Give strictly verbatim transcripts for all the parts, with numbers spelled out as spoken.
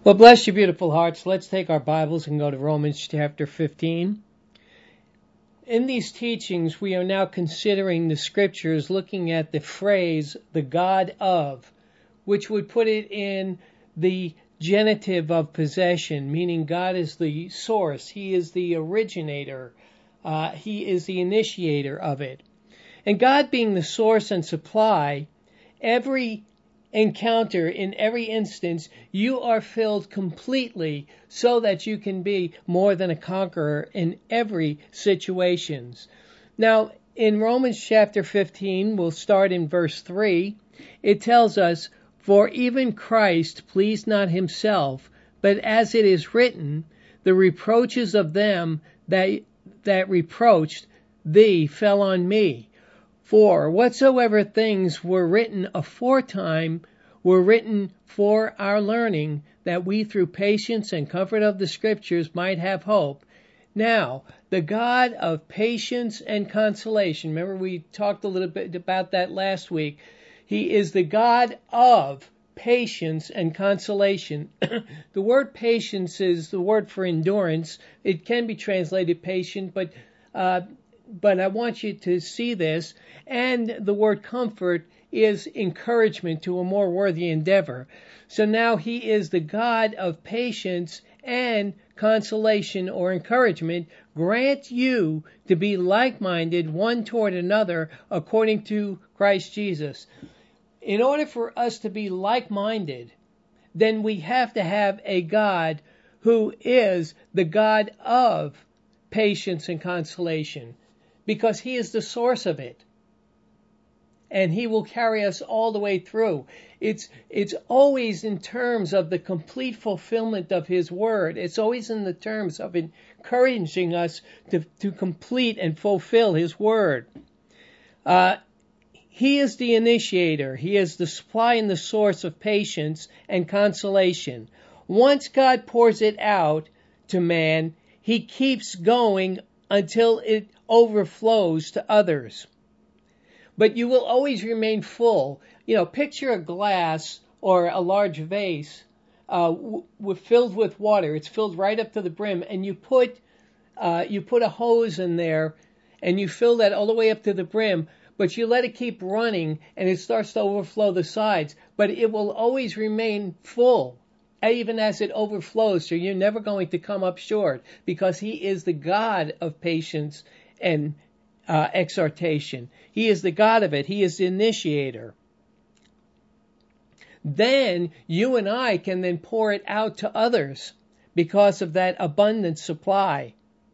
Well, bless you, beautiful hearts. Let's take our Bibles and go to Romans chapter fifteen. In these teachings, we are now considering the scriptures, looking at the phrase, the God of, which would put it in the genitive of possession, meaning God is the source. He is the originator. Uh, he is the initiator of it. And God being the source and supply, every encounter, in every instance, you are filled completely so that you can be more than a conqueror in every situations. Now, in Romans chapter fifteen, we'll start in verse three. It tells us, "For even Christ pleased not himself, but as it is written, the reproaches of them that, that reproached thee fell on me. For whatsoever things were written aforetime were written for our learning, that we through patience and comfort of the Scriptures might have hope. Now, the God of patience and consolation," remember we talked a little bit about that last week, he is the God of patience and consolation. The word patience is the word for endurance. It can be translated patient, but uh, but I want you to see this. And the word comfort is encouragement to a more worthy endeavor. So now he is the God of patience and consolation or encouragement. Grant you to be like-minded one toward another according to Christ Jesus. In order for us to be like-minded, then we have to have a God who is the God of patience and consolation, because he is the source of it. And he will carry us all the way through. It's it's always in terms of the complete fulfillment of his word. It's always in the terms of encouraging us to, to complete and fulfill his word. Uh, he is the initiator. He is the supply and the source of patience and consolation. Once God pours it out to man, he keeps going until it overflows to others. But you will always remain full. You know, picture a glass or a large vase uh, w- filled with water. It's filled right up to the brim, and you put uh, you put a hose in there, and you fill that all the way up to the brim. But you let it keep running, and it starts to overflow the sides. But it will always remain full, even as it overflows. So you're never going to come up short, because he is the God of patience and Uh, exhortation. He is the God of it. He is the initiator. Then you and I can then pour it out to others because of that abundant supply.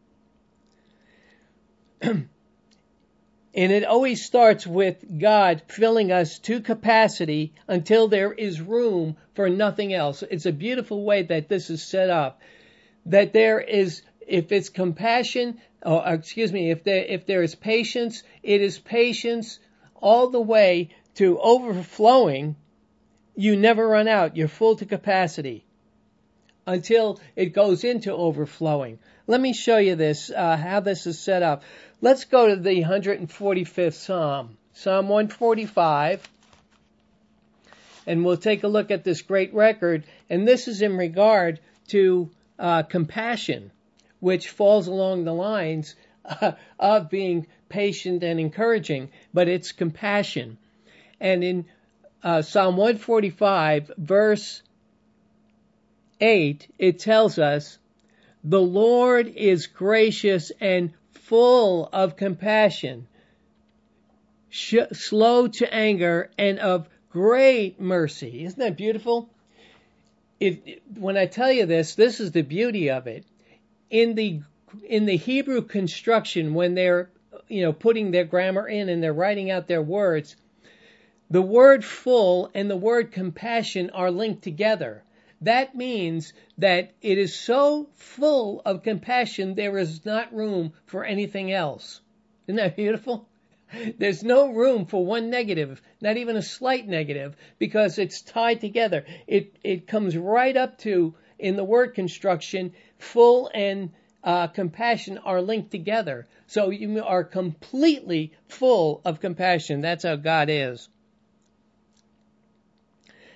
And it always starts with God filling us to capacity until there is room for nothing else. It's a beautiful way that this is set up. That there is, if it's compassion, or excuse me, if there if there is patience, it is patience all the way to overflowing. You never run out. You're full to capacity until it goes into overflowing. Let me show you this, uh, how this is set up. Let's go to the one hundred forty-fifth Psalm, Psalm one forty-five, and we'll take a look at this great record. And this is in regard to uh, compassion, which falls along the lines uh, of being patient and encouraging, but it's compassion. And in uh, Psalm one forty-five, verse eight, it tells us, "The Lord is gracious and full of compassion, sh- slow to anger, and of great mercy." Isn't that beautiful? If, when I tell you this, this is the beauty of it. In the in the Hebrew construction, when they're you know putting their grammar in and they're writing out their words, the word full and the word compassion are linked together. That means that it is so full of compassion there is not room for anything else. Isn't that beautiful? There's no room for one negative, not even a slight negative, because it's tied together. It it comes right up to, in the word construction, full and uh, compassion are linked together. So you are completely full of compassion. That's how God is.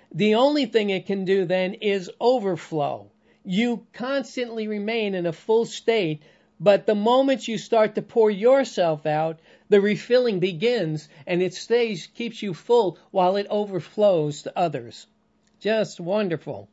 The only thing it can do then is overflow. You constantly remain in a full state, but the moment you start to pour yourself out, the refilling begins, and it stays, keeps you full while it overflows to others. Just wonderful.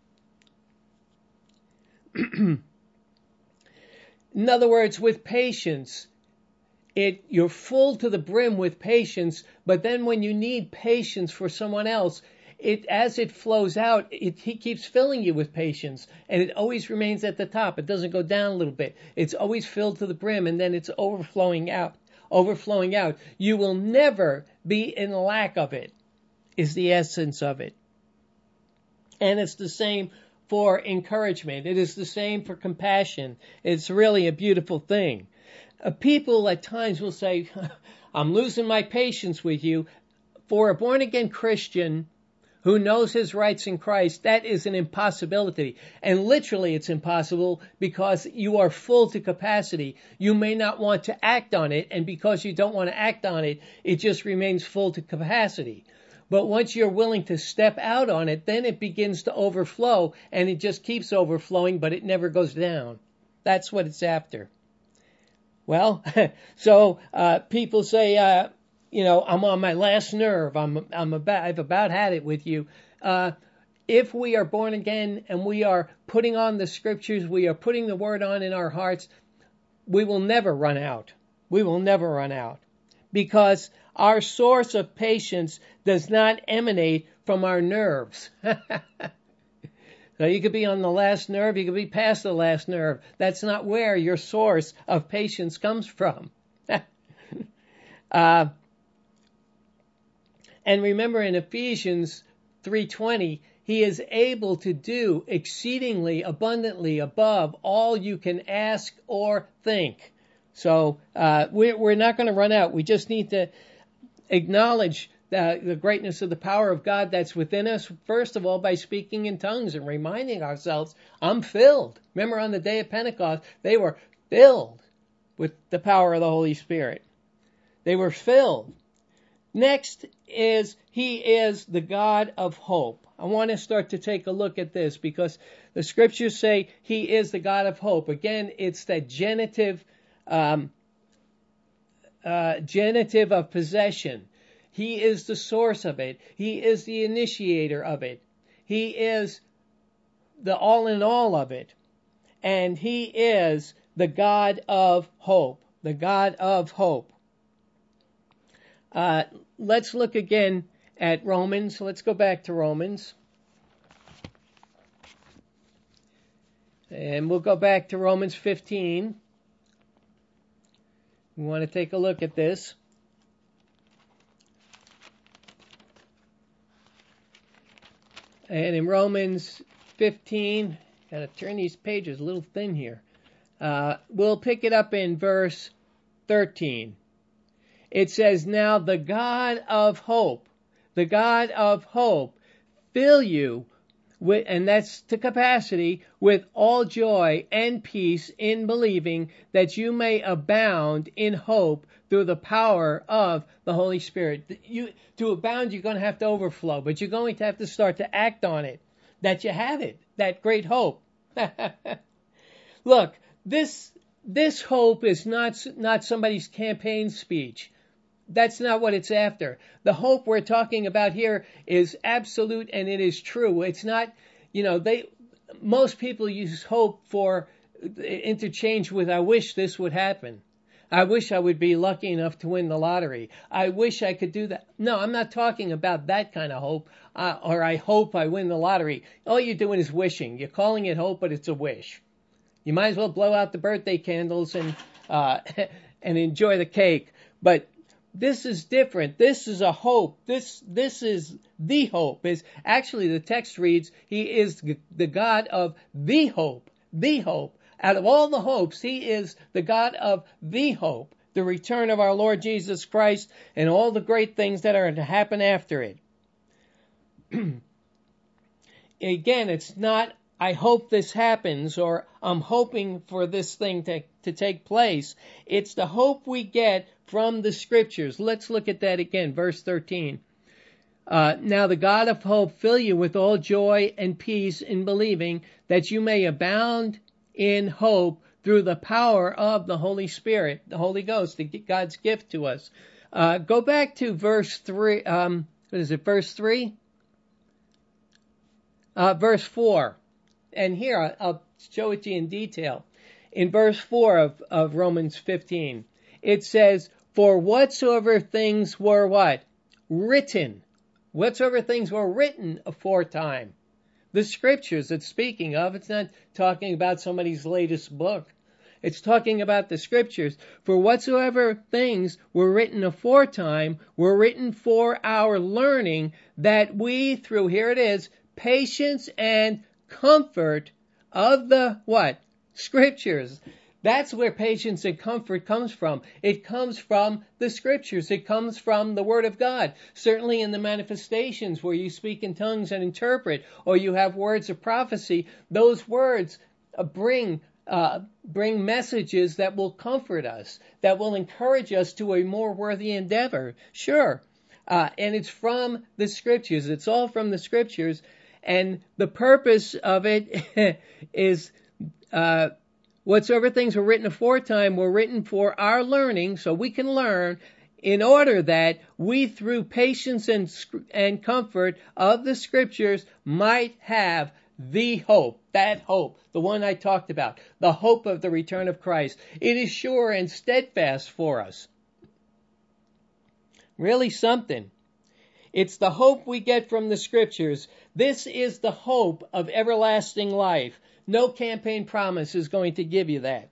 In other words, with patience, it you're full to the brim with patience, but then when you need patience for someone else, it as it flows out, it he keeps filling you with patience, and it always remains at the top. It doesn't go down a little bit. It's always filled to the brim, and then it's overflowing out, overflowing out. You will never be in lack of it, is the essence of it. And it's the same for encouragement. It is the same for compassion. It's really a beautiful thing. Uh, people at times will say, I'm losing my patience with you. For a born-again Christian who knows his rights in Christ, that is an impossibility. And literally it's impossible because you are full to capacity. You may not want to act on it, and because you don't want to act on it, it just remains full to capacity. But once you're willing to step out on it, then it begins to overflow, and it just keeps overflowing, but it never goes down. That's what it's after. Well, so uh, people say, uh, you know, I'm on my last nerve. I'm, I'm about, I've about had it with you. Uh, if we are born again and we are putting on the scriptures, we are putting the word on in our hearts, we will never run out. We will never run out, because our source of patience does not emanate from our nerves. So you could be on the last nerve, you could be past the last nerve. That's not where your source of patience comes from. uh, and remember in Ephesians three twenty, he is able to do exceedingly abundantly above all you can ask or think. So uh, we're, we're not going to run out. We just need to acknowledge the, the greatness of the power of God that's within us, first of all, by speaking in tongues and reminding ourselves, I'm filled. Remember on the day of Pentecost, they were filled with the power of the Holy Spirit. They were filled. Next is, he is the God of hope. I want to start to take a look at this because the scriptures say he is the God of hope. Again, it's that genitive, um, uh, genitive of possession. He is the source of it. He is the initiator of it. He is the all in all of it. And he is the God of hope. The God of hope. Uh, let's look again at Romans. Let's go back to Romans. And we'll go back to Romans fifteen. We want to take a look at this. And in Romans fifteen, got to turn these pages a little thin here. Uh, we'll pick it up in verse thirteen. It says, now the God of hope, the God of hope, fill you with, and that's to capacity, with all joy and peace in believing, that you may abound in hope through the power of the Holy Spirit. You, to abound, you're going to have to overflow, but you're going to have to start to act on it, that you have it, that great hope. Look, this this hope is not not somebody's campaign speech. That's not what it's after. The hope we're talking about here is absolute, and it is true. It's not, you know, they most people use hope for interchange with I wish this would happen. I wish I would be lucky enough to win the lottery. I wish I could do that. No, I'm not talking about that kind of hope, uh, or I hope I win the lottery. All you're doing is wishing. You're calling it hope, but it's a wish. You might as well blow out the birthday candles and uh, and enjoy the cake. But this is different. This is a hope. This this is the hope. Is actually the text reads, he is the God of the hope. The hope. Out of all the hopes, he is the God of the hope. The return of our Lord Jesus Christ and all the great things that are to happen after it. Again, it's not, I hope this happens, or I'm hoping for this thing to, to take place. It's the hope we get from the scriptures. Let's look at that again, verse thirteen. Uh, now the God of hope fill you with all joy and peace in believing, that you may abound in hope through the power of the Holy Spirit, the Holy Ghost, the, God's gift to us. Uh, go back to verse three. Um, what is it? Verse three. Uh, verse four. And here I'll, I'll show it to you in detail. In verse four of, of Romans fifteen, it says, "For whatsoever things were what? Written." Whatsoever things were written aforetime. The scriptures it's speaking of, it's not talking about somebody's latest book. It's talking about the scriptures. For whatsoever things were written aforetime were written for our learning, that we, through, here it is, patience and comfort of the what? Scriptures. That's where patience and comfort comes from. It comes from the scriptures. It comes from the Word of God. Certainly in the manifestations where you speak in tongues and interpret, or you have words of prophecy, those words bring uh, bring messages that will comfort us, that will encourage us to a more worthy endeavor. Sure. Uh, and it's from the scriptures. It's all from the scriptures. And the purpose of it is... Uh, Whatsoever things were written aforetime were written for our learning, so we can learn, in order that we, through patience and, and comfort of the scriptures, might have the hope, that hope, the one I talked about, the hope of the return of Christ. It is sure and steadfast for us. Really something. It's the hope we get from the scriptures. This is the hope of everlasting life. No campaign promise is going to give you that.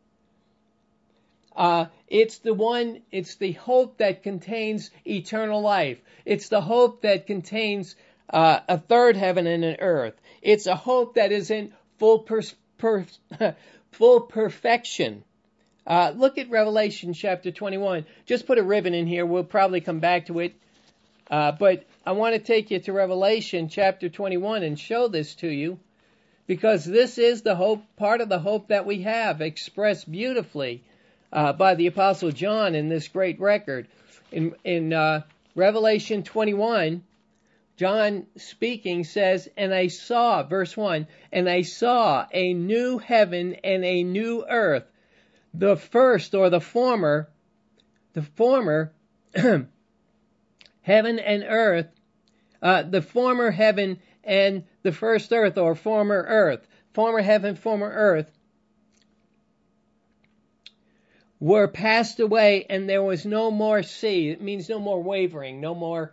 Uh, it's the one, it's the hope that contains eternal life. It's the hope that contains uh, a third heaven and an earth. It's a hope that is in full per, per, full perfection. Uh, look at Revelation chapter twenty-one. Just put a ribbon in here. We'll probably come back to it. Uh, but I want to take you to Revelation chapter twenty-one and show this to you. Because this is the hope, part of the hope that we have, expressed beautifully uh, by the Apostle John in this great record. In, in uh, Revelation twenty-one, John speaking says, "And I saw," verse one, "and I saw a new heaven and a new earth. The first," or the former, the former heaven and earth, uh, the former heaven and the first earth, or former earth, former heaven, former earth, were passed away, and there was no more sea. It means no more wavering, no more,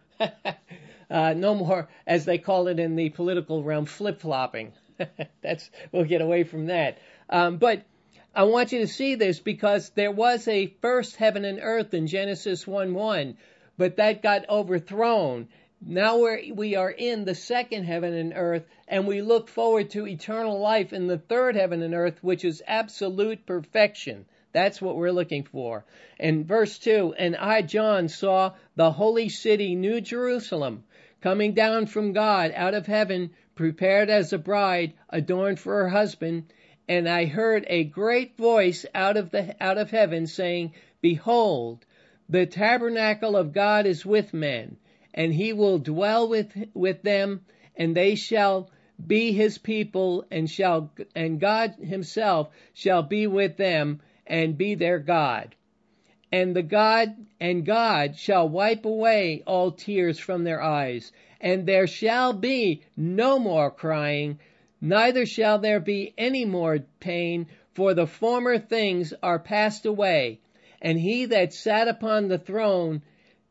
uh, no more, as they call it in the political realm, flip-flopping. That's, we'll get away from that. Um, but I want you to see this, because there was a first heaven and earth in Genesis one one, but that got overthrown. Now we're, we are in the second heaven and earth, and we look forward to eternal life in the third heaven and earth, which is absolute perfection. That's what we're looking for. And verse two, "And I, John, saw the holy city, New Jerusalem, coming down from God out of heaven, prepared as a bride, adorned for her husband. And I heard a great voice out of the out of heaven saying, Behold, the tabernacle of God is with men, and he will dwell with with them, and they shall be his people, and shall and God himself shall be with them and be their God. And the God and God shall wipe away all tears from their eyes, and there shall be no more crying, neither shall there be any more pain, for the former things are passed away. And he that sat upon the throne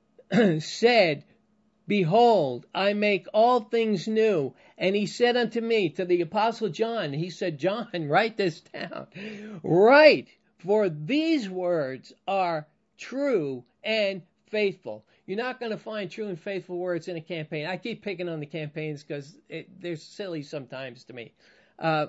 said, Behold, I make all things new. And he said unto me," to the Apostle John, he said, "John, write this down. Write, for these words are true and faithful." You're not going to find true and faithful words in a campaign. I keep picking on the campaigns because they're silly sometimes to me. Uh,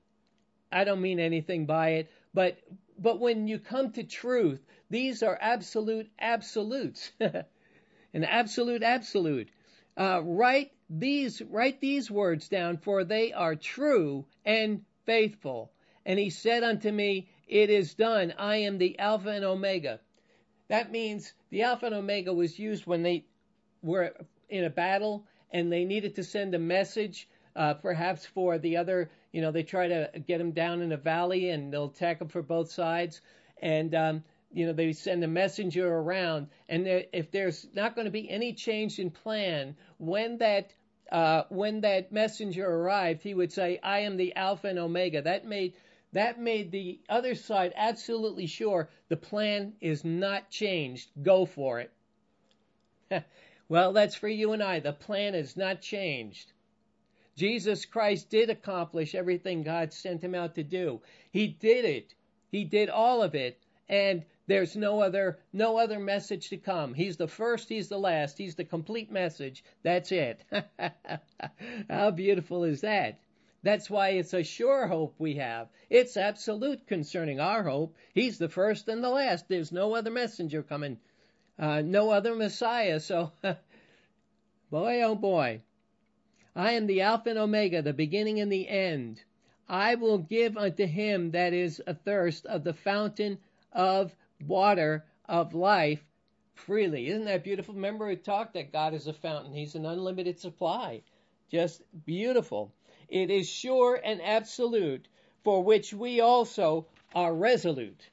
I don't mean anything by it, but but when you come to truth, these are absolute absolutes. An absolute absolute. Uh, write these write these words down, for they are true and faithful. And he said unto me, It is done. I am the Alpha and Omega. That means the Alpha and Omega was used when they were in a battle and they needed to send a message, uh, perhaps for the other, you know, they try to get them down in a valley and they'll attack them for both sides. And, um, you know, they send a messenger around. And if there's not going to be any change in plan, when that uh, when that messenger arrived, he would say, I am the Alpha and Omega. That made that made the other side absolutely sure the plan is not changed. Go for it. Well, that's for you and I. The plan is not changed. Jesus Christ did accomplish everything God sent him out to do. He did it. He did all of it. And there's no other no other message to come. He's the first, he's the last, he's the complete message. That's it. How beautiful is that? That's why it's a sure hope we have. It's absolute concerning our hope. He's the first and the last. There's no other messenger coming. Uh, no other Messiah. So, boy, oh boy. I am the Alpha and Omega, the beginning and the end. I will give unto him that is athirst of the fountain of water of life freely. Isn't that beautiful? Remember we talked that God is a fountain. He's an unlimited supply. Just beautiful. It is sure and absolute, for which we also are resolute.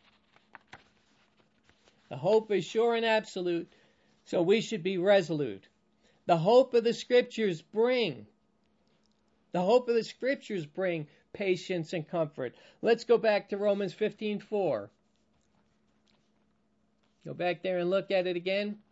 The hope is sure and absolute, so we should be resolute. The hope of the Scriptures bring. The hope of the Scriptures bring patience and comfort. Let's go back to Romans fifteen four. Go back there and look at it again.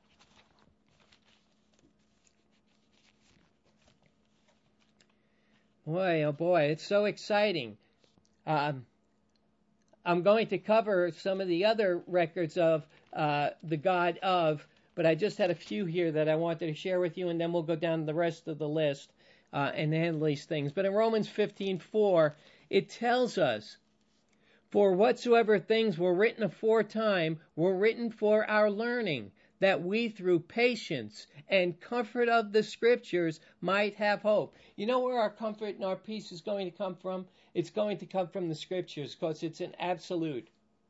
Boy, oh boy, it's so exciting. Um, I'm going to cover some of the other records of uh, the God of, but I just had a few here that I wanted to share with you, and then we'll go down the rest of the list uh, and handle these things. But in Romans fifteen four, it tells us, for whatsoever things were written aforetime were written for our learning, that we through patience and comfort of the Scriptures might have hope. You know where our comfort and our peace is going to come from? It's going to come from the Scriptures, because it's an absolute.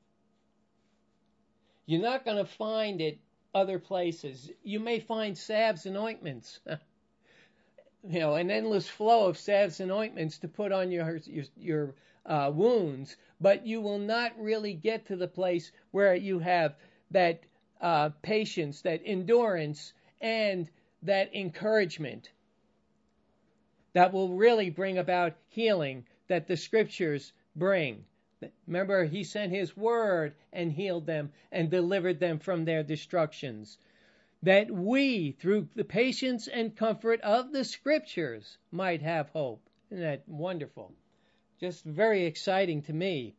You're not going to find it other places. You may find salves and ointments. You know, an endless flow of salves and ointments to put on your your, your uh, wounds, but you will not really get to the place where you have that uh, patience, that endurance, and that encouragement that will really bring about healing that the Scriptures bring. Remember, he sent his word and healed them and delivered them from their destructions. That we, through the patience and comfort of the Scriptures, might have hope. Isn't that wonderful? Just very exciting to me.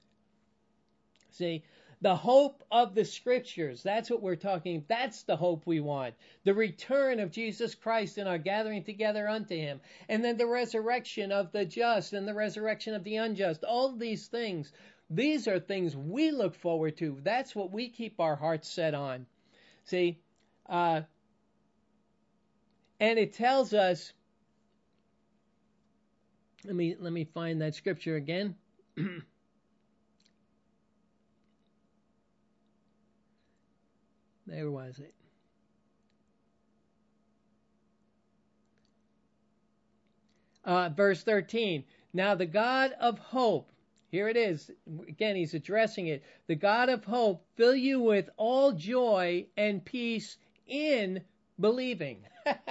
See, the hope of the Scriptures, that's what we're talking, that's the hope we want. The return of Jesus Christ and our gathering together unto him. And then the resurrection of the just and the resurrection of the unjust. All of these things, these are things we look forward to. That's what we keep our hearts set on. See, Uh, and it tells us, let me let me find that scripture again. There was it. Uh, verse thirteen. Now the God of hope, here it is. Again, he's addressing it. The God of hope fill you with all joy and peace in believing.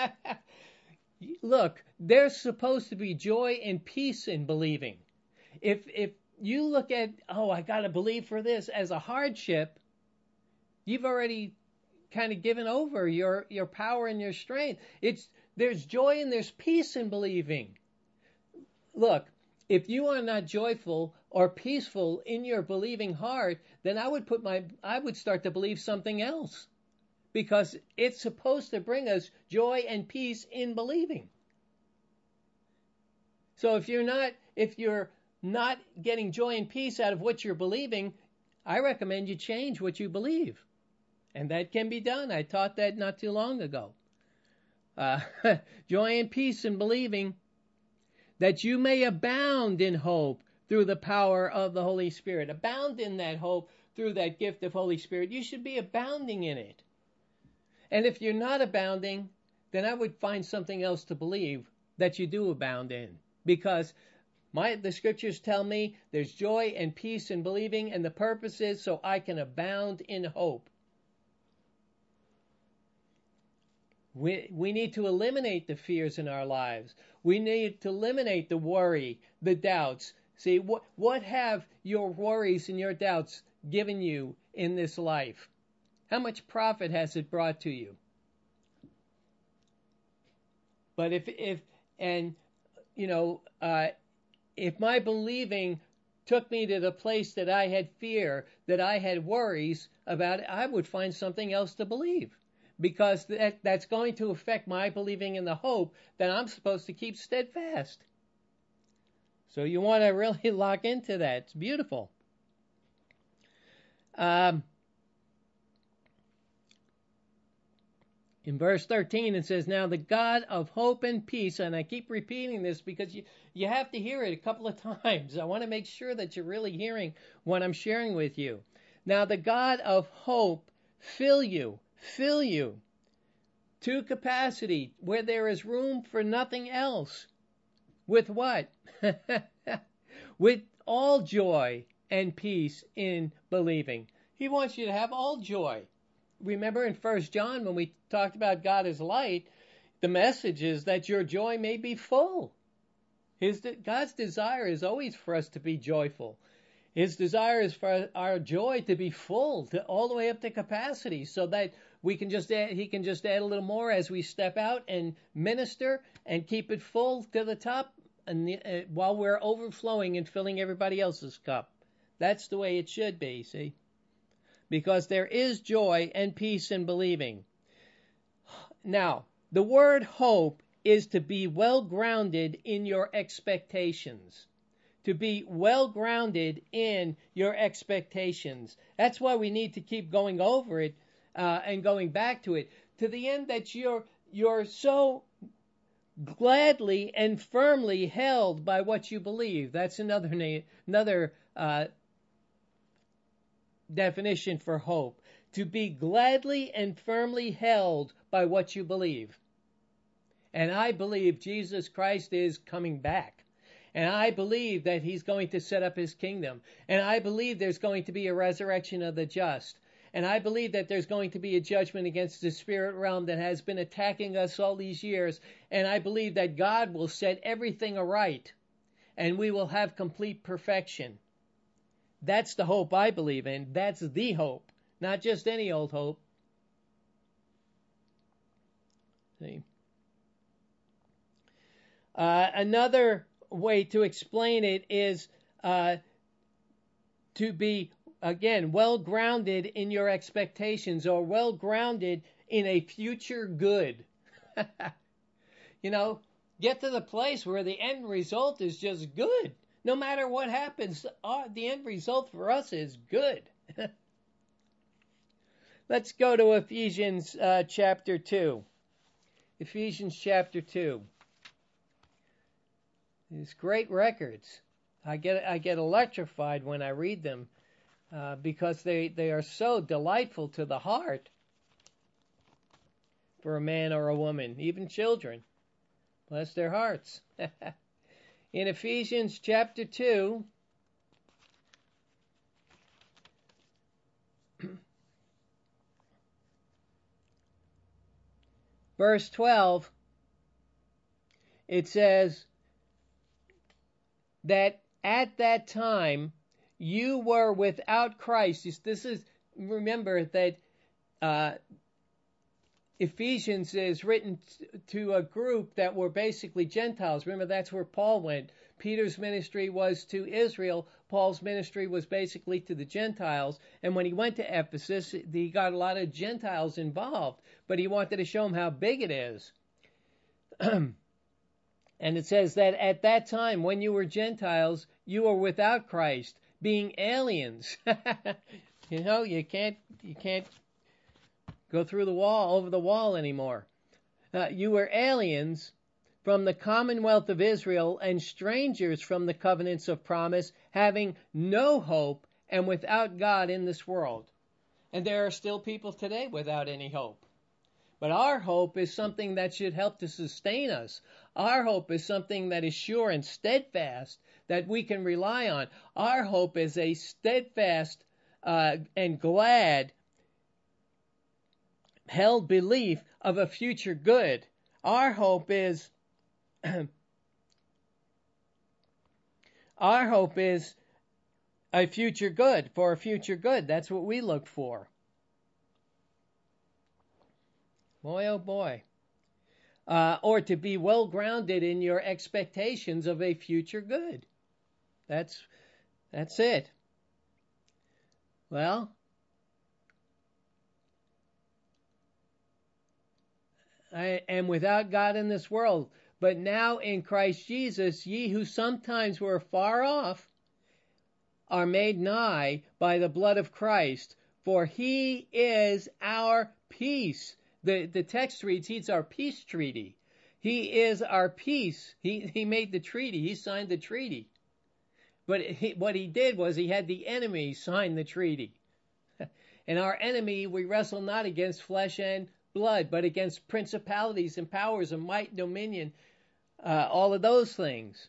Look, there's supposed to be joy and peace in believing. If if you look at, oh, I got to believe for this as a hardship, you've already kind of given over your, your power and your strength. It's there's joy and there's peace in believing. Look, if you are not joyful or peaceful in your believing heart, then I would put my I would start to believe something else. Because it's supposed to bring us joy and peace in believing. So if you're not if you're not getting joy and peace out of what you're believing, I recommend you change what you believe. And that can be done. I taught that not too long ago. Uh, joy and peace in believing, that you may abound in hope through the power of the Holy Spirit. Abound in that hope through that gift of Holy Spirit. You should be abounding in it. And if you're not abounding, then I would find something else to believe that you do abound in. Because my the scriptures tell me there's joy and peace in believing, and the purpose is so I can abound in hope. We, we need to eliminate the fears in our lives. We need to eliminate the worry, the doubts. See, what, what have your worries and your doubts given you in this life? How much profit has it brought to you? But if, if and, you know, uh, if my believing took me to the place that I had fear, that I had worries about it, I would find something else to believe. Because that, that's going to affect my believing in the hope that I'm supposed to keep steadfast. So you want to really lock into that. It's beautiful. Um, in verse thirteen, it says, "Now the God of hope and peace," and I keep repeating this because you, you have to hear it a couple of times. I want to make sure that you're really hearing what I'm sharing with you. "Now the God of hope fill you, fill you to capacity where there is room for nothing else." With what? With all joy and peace in believing. He wants you to have all joy. Remember in First John when we talked about God as light, the message is that your joy may be full. His God's desire is always for us to be joyful. His desire is for our joy to be full, to all the way up to capacity, so that we can just add, he can just add a little more as we step out and minister and keep it full to the top, and the, uh, while we're overflowing and filling everybody else's cup. That's the way it should be, see? Because there is joy and peace in believing. Now, the word hope is to be well grounded in your expectations. To be well grounded in your expectations. That's why we need to keep going over it uh, and going back to it, to the end that you're you're so gladly and firmly held by what you believe. That's another name, another uh, definition for hope. To be gladly and firmly held by what you believe. And I believe Jesus Christ is coming back. And I believe that he's going to set up his kingdom. And I believe there's going to be a resurrection of the just. And I believe that there's going to be a judgment against the spirit realm that has been attacking us all these years. And I believe that God will set everything aright. And we will have complete perfection. That's the hope I believe in. That's the hope. Not just any old hope. See? Uh, another way to explain it is uh, to be, again, well grounded in your expectations, or well grounded in a future good. You know, get to the place where the end result is just good. No matter what happens, uh, the end result for us is good. Let's go to Ephesians uh, chapter two. Ephesians chapter two. These great records. I get I get electrified when I read them uh, because they, they are so delightful to the heart for a man or a woman, even children. Bless their hearts. In Ephesians chapter two, verse twelve, it says that at that time you were without Christ. This is, remember that uh, Ephesians is written to a group that were basically Gentiles. Remember, that's where Paul went. Peter's ministry was to Israel. Paul's ministry was basically to the Gentiles. And when he went to Ephesus, he got a lot of Gentiles involved. But he wanted to show them how big it is. And it says that at that time, when you were Gentiles, you were without Christ, being aliens. You know, you can't, you can't go through the wall, over the wall anymore. Uh, you were aliens from the commonwealth of Israel and strangers from the covenants of promise, having no hope and without God in this world. And there are still people today without any hope. But our hope is something that should help to sustain us. Our hope is something that is sure and steadfast that we can rely on. Our hope is a steadfast uh, and glad held belief of a future good. Our hope is our hope is a future good, for a future good. That's what we look for. Boy, oh boy. Uh, or to be well grounded in your expectations of a future good. That's, that's it. Well, I am without God in this world, but now in Christ Jesus, ye who sometimes were far off are made nigh by the blood of Christ, for he is our peace. The, the text reads, he's our peace treaty. He is our peace. He, he made the treaty. He signed the treaty. But he, what he did was he had the enemy sign the treaty. And our enemy, we wrestle not against flesh and blood, but against principalities and powers of might, dominion, uh, all of those things.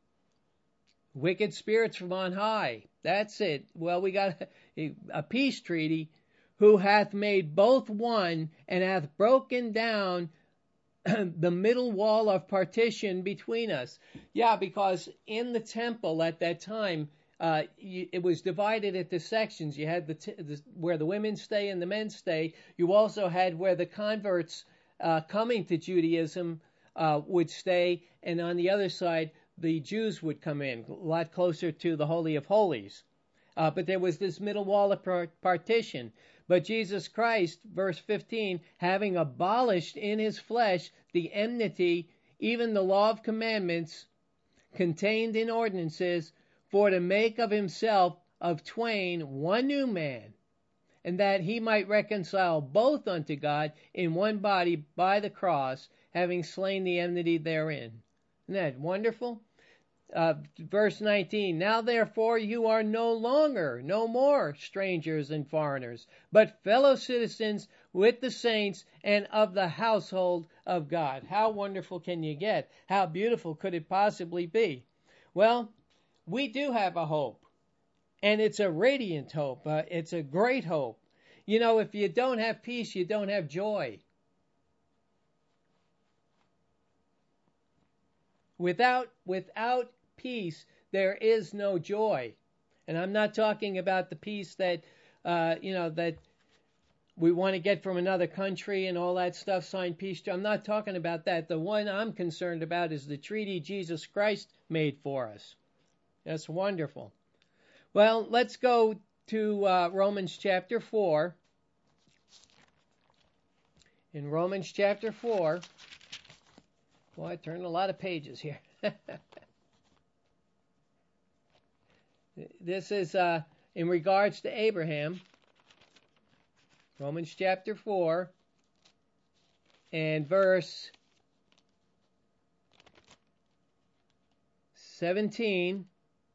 Wicked spirits from on high. That's it. Well, we got a, a peace treaty, who hath made both one, and hath broken down the middle wall of partition between us. Yeah, because in the temple at that time, uh, it was divided into sections. You had the, t- the where the women stay and the men stay. You also had where the converts uh, coming to Judaism uh, would stay, and on the other side, the Jews would come in, a lot closer to the Holy of Holies. Uh, but there was this middle wall of partition. But Jesus Christ, verse fifteen, having abolished in his flesh the enmity, even the law of commandments contained in ordinances, for to make of himself of twain one new man, and that he might reconcile both unto God in one body by the cross, having slain the enmity therein. Isn't that wonderful? Uh, verse nineteen, now therefore you are no longer, no more strangers and foreigners, but fellow citizens with the saints and of the household of God. How wonderful can you get? How beautiful could it possibly be? Well, we do have a hope, and it's a radiant hope. Uh, it's a great hope. You know, if you don't have peace, you don't have joy. Without, without peace, there is no joy. And I'm not talking about the peace that, uh, you know, that we want to get from another country and all that stuff, sign peace. I'm not talking about that. The one I'm concerned about is the treaty Jesus Christ made for us. That's wonderful. Well, let's go to uh, Romans chapter four. In Romans chapter four, boy, I turned a lot of pages here. This is uh, in regards to Abraham. Romans chapter four and verse seventeen.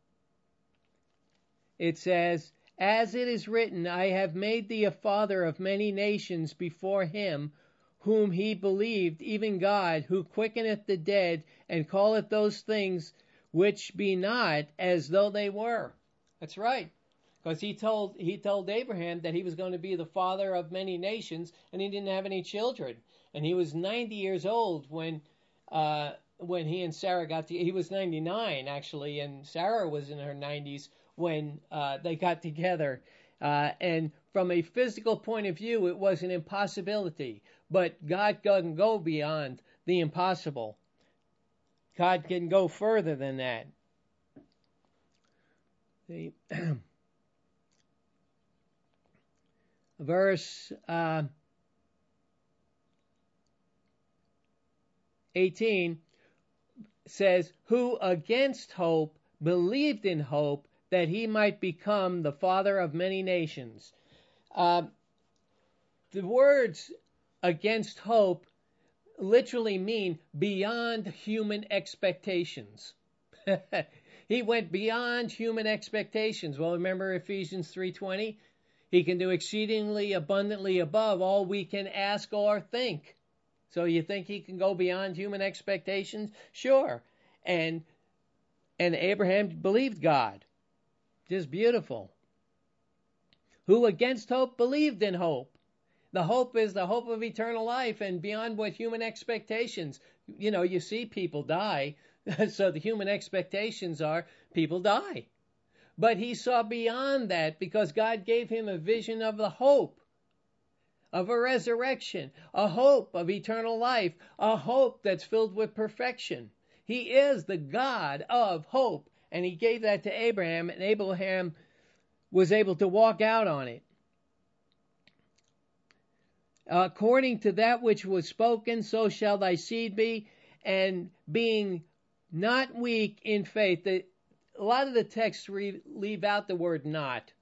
It says, as it is written, I have made thee a father of many nations before him whom he believed, even God, who quickeneth the dead, and calleth those things which be not as though they were. That's right. Because he told he told Abraham that he was going to be the father of many nations, and he didn't have any children. And he was ninety years old when uh, when he and Sarah got to, he was ninety-nine actually, and Sarah was in her nineties when uh, they got together. Uh, and from a physical point of view, it was an impossibility. But God can go beyond the impossible. God can go further than that. The verse uh, eighteen says, who against hope believed in hope that he might become the father of many nations. Uh, the words against hope literally mean beyond human expectations. He went beyond human expectations. Well, remember Ephesians three twenty? He can do exceedingly abundantly above all we can ask or think. So you think he can go beyond human expectations? Sure. And and Abraham believed God. Just beautiful. Who against hope believed in hope. The hope is the hope of eternal life and beyond what human expectations. You know, you see people die. So the human expectations are people die. But he saw beyond that because God gave him a vision of the hope of a resurrection, a hope of eternal life, a hope that's filled with perfection. He is the God of hope. And he gave that to Abraham, and Abraham was able to walk out on it. According to that which was spoken, so shall thy seed be, and being not weak in faith. The, a lot of the texts re, leave out the word not.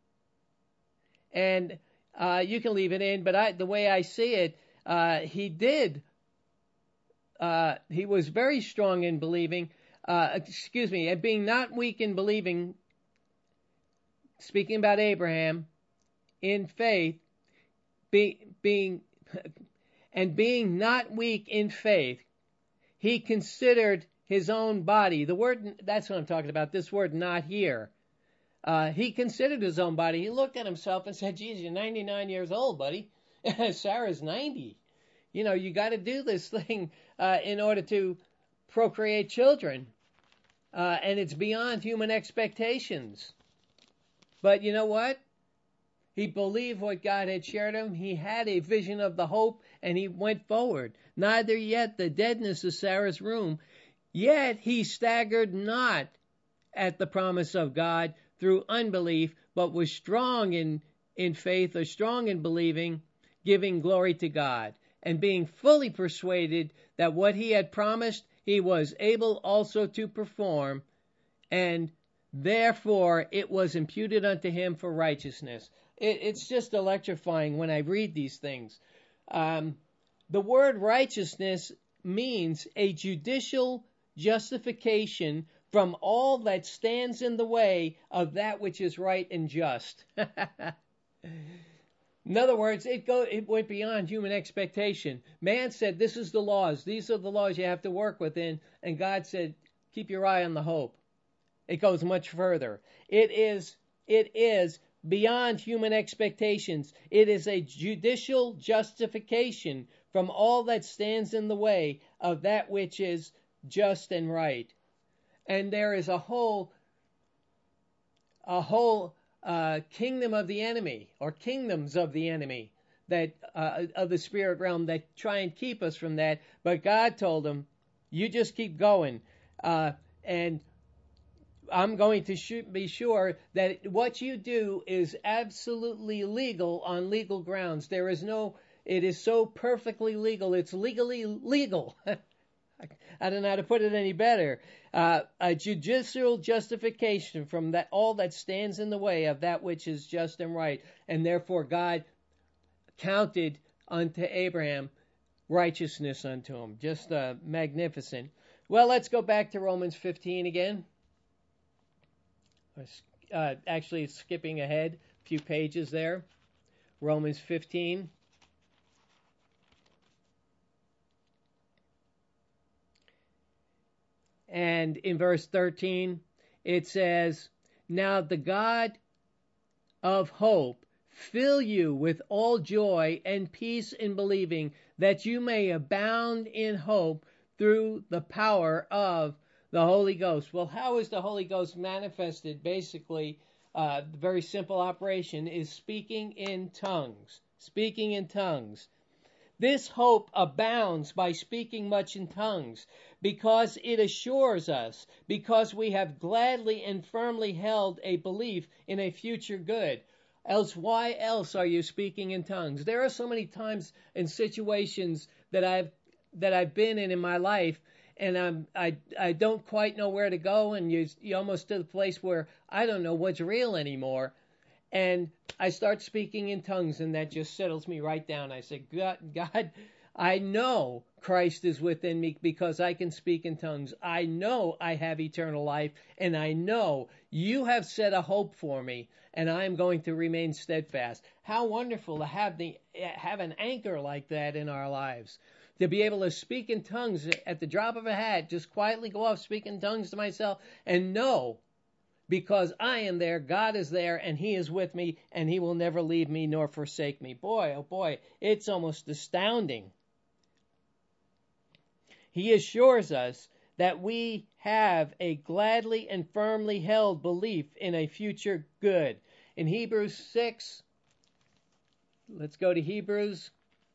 And uh, you can leave it in, but I, the way I see it, uh, he did. Uh, he was very strong in believing, uh, excuse me, and being not weak in believing, speaking about Abraham, in faith, be, being, and being not weak in faith, he considered his own body. The word, that's what I'm talking about, this word not here. Uh, he considered his own body. He looked at himself and said, geez, you're ninety-nine years old, buddy. Sarah's ninety. You know, you got to do this thing uh, in order to procreate children. Uh, and it's beyond human expectations. But you know what? He believed what God had shared him. He had a vision of the hope, and he went forward. Neither yet the deadness of Sarah's womb, yet he staggered not at the promise of God through unbelief, but was strong in, in faith, or strong in believing, giving glory to God, and being fully persuaded that what he had promised, he was able also to perform, and therefore it was imputed unto him for righteousness. It, it's just electrifying when I read these things. Um, the word righteousness means a judicial justification from all that stands in the way of that which is right and just. In other words, it go it went beyond human expectation. Man said, this is the laws. These are the laws you have to work within. And God said, keep your eye on the hope. It goes much further. It is, it is beyond human expectations. It is a judicial justification from all that stands in the way of that which is just and right. And there is a whole, a whole uh, kingdom of the enemy, or kingdoms of the enemy, that uh, of the spirit realm that try and keep us from that. But God told him, you just keep going. Uh, and I'm going to sh- be sure that what you do is absolutely legal on legal grounds. There is no, it is so perfectly legal. It's legally legal. I don't know how to put it any better. Uh, a judicial justification from that all that stands in the way of that which is just and right. And therefore God counted unto Abraham righteousness unto him. Just uh, magnificent. Well, let's go back to Romans fifteen again. Uh, actually, skipping ahead a few pages there. Romans fifteen. And in verse thirteen, it says, now the God of hope fill you with all joy and peace in believing, that you may abound in hope through the power of the Holy Ghost. Well, how is the Holy Ghost manifested? Basically, uh, the very simple operation is speaking in tongues. Speaking in tongues. This hope abounds by speaking much in tongues, because it assures us, because we have gladly and firmly held a belief in a future good. Else, why else are you speaking in tongues? There are so many times and situations that I've that I've been in in my life, and I'm I I don't quite know where to go, and you you almost to the place where I don't know what's real anymore. And I start speaking in tongues, and that just settles me right down. I say, God, God, I know Christ is within me because I can speak in tongues. I know I have eternal life, and I know you have set a hope for me, and I am going to remain steadfast. How wonderful to have the have an anchor like that in our lives. To be able to speak in tongues at the drop of a hat, just quietly go off, speak in tongues to myself, and know, because I am there, God is there, and He is with me, and He will never leave me nor forsake me. Boy, oh boy, it's almost astounding. He assures us that we have a gladly and firmly held belief in a future good. In Hebrews six, let's go to Hebrews.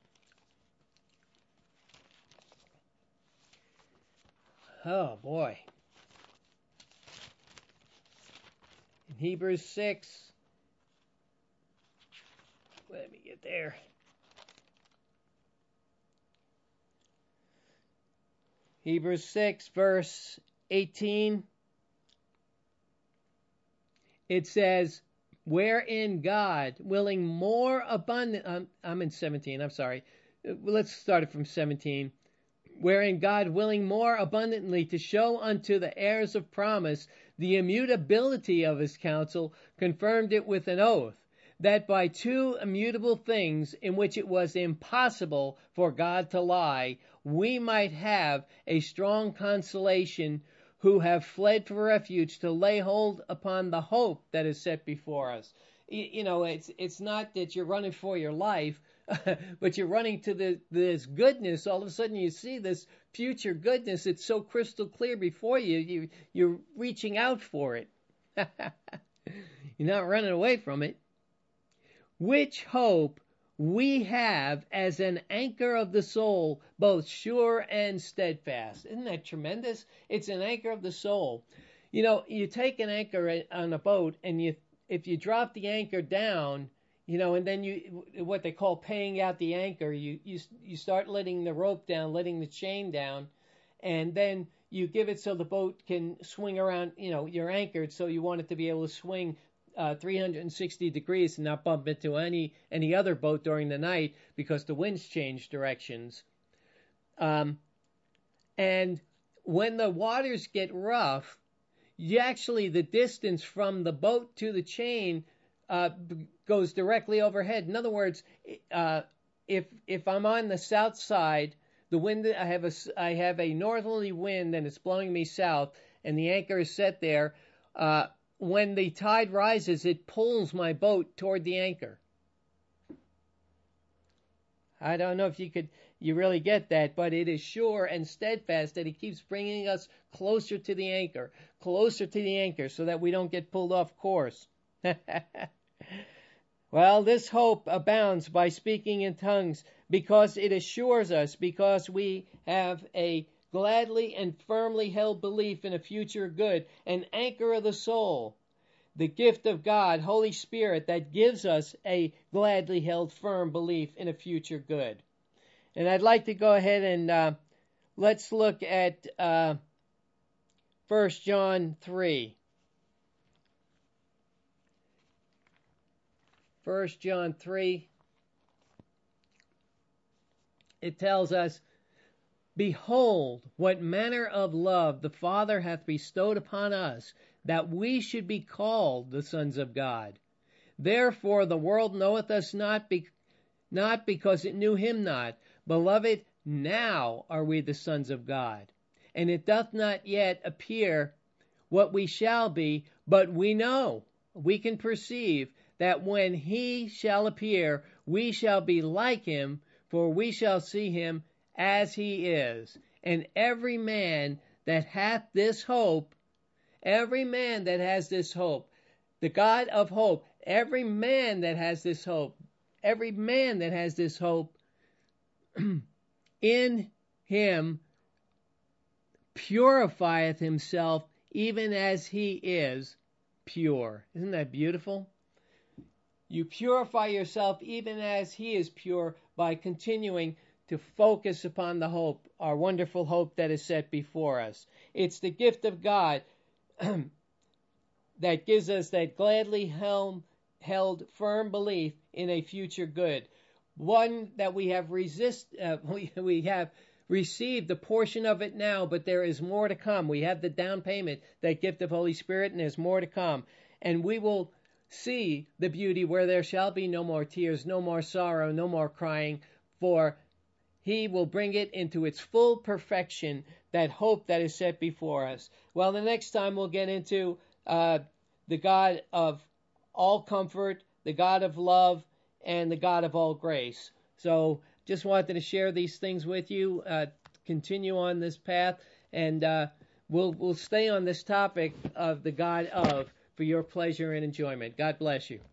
Oh boy. In Hebrews six, let me get there. Hebrews six, verse eighteen. It says, wherein God, willing more abundant, um, I'm in seventeen, I'm sorry. Let's start it from seventeen. Wherein God, willing more abundantly to show unto the heirs of promise the immutability of his counsel, confirmed it with an oath, that by two immutable things in which it was impossible for God to lie, we might have a strong consolation, who have fled for refuge, to lay hold upon the hope that is set before us. You know, it's it's not that you're running for your life, but you're running to the, this goodness. All of a sudden you see this future goodness. It's so crystal clear before you. you you're reaching out for it. You're not running away from it. Which hope we have as an anchor of the soul, both sure and steadfast. Isn't that tremendous? It's an anchor of the soul. You know, you take an anchor on a boat, and you if you drop the anchor down, you know, and then you, what they call paying out the anchor, you, you, you start letting the rope down, letting the chain down, and then you give it so the boat can swing around, you know, you're anchored, so you want it to be able to swing uh, three hundred sixty degrees and not bump into any, any other boat during the night because the winds change directions. Um, and when the waters get rough, you actually, the distance from the boat to the chain uh, goes directly overhead. In other words, uh, if if I'm on the south side, the wind I have a I have a northerly wind and it's blowing me south, and the anchor is set there. Uh, when the tide rises, it pulls my boat toward the anchor. I don't know if you could, you really get that, but it is sure and steadfast that He keeps bringing us closer to the anchor, closer to the anchor, so that we don't get pulled off course. Well, this hope abounds by speaking in tongues, because it assures us, because we have a gladly and firmly held belief in a future good, an anchor of the soul, the gift of God, Holy Spirit, that gives us a gladly held firm belief in a future good. And I'd like to go ahead and uh, let's look at uh, First John three. First John three. It tells us, behold, what manner of love the Father hath bestowed upon us, that we should be called the sons of God. Therefore the world knoweth us not, be, not because it knew Him not. Beloved, now are we the sons of God. And it doth not yet appear what we shall be, but we know, we can perceive, that when He shall appear, we shall be like Him, for we shall see Him as He is. And every man that hath this hope, every man that has this hope, the God of hope, every man that has this hope, every man that has this hope in Him purifieth himself even as He is pure. Isn't that beautiful? You purify yourself even as He is pure by continuing to focus upon the hope, our wonderful hope that is set before us. It's the gift of God that gives us that gladly held, held firm belief in a future good. One that we have resist, uh, we, we have received a portion of it now, but there is more to come. We have the down payment, that gift of Holy Spirit, and there's more to come. And we will see the beauty where there shall be no more tears, no more sorrow, no more crying, for He will bring it into its full perfection, that hope that is set before us. Well, the next time we'll get into uh, the God of all comfort, the God of love, and the God of all grace. So just wanted to share these things with you, uh, continue on this path, and uh, we'll, we'll stay on this topic of the God of for your pleasure and enjoyment. God bless you.